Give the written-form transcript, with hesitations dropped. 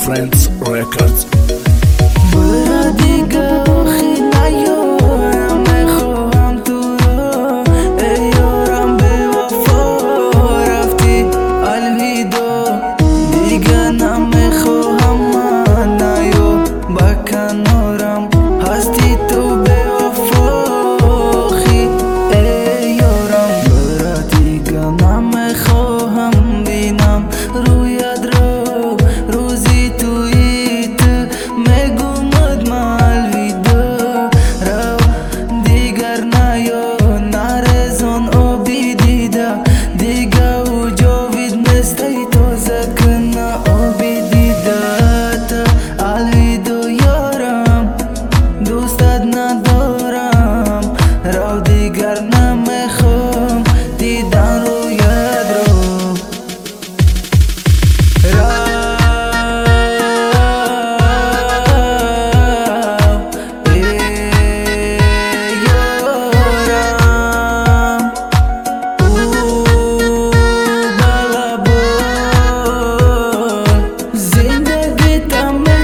Friends Records. برا دیگه آخی نیارم، نخواهم تو رو ای یارم به وفا رفتی الویدا، دیگه نمیخواهم من نیو با کنارم هستی تو به وفا آخی ای یارم. برا دیگه نمیخواهم بینم رویت رو روزی توییت میگومد من الویدا رو دیگر نیا نرزان آبی دیده دیگه او جاوید نستی تازه کنه آبی دیده تا الویدا یارم دوستت ندارم رو دیگر نمیخوام دیدن رویت رو زندگی تم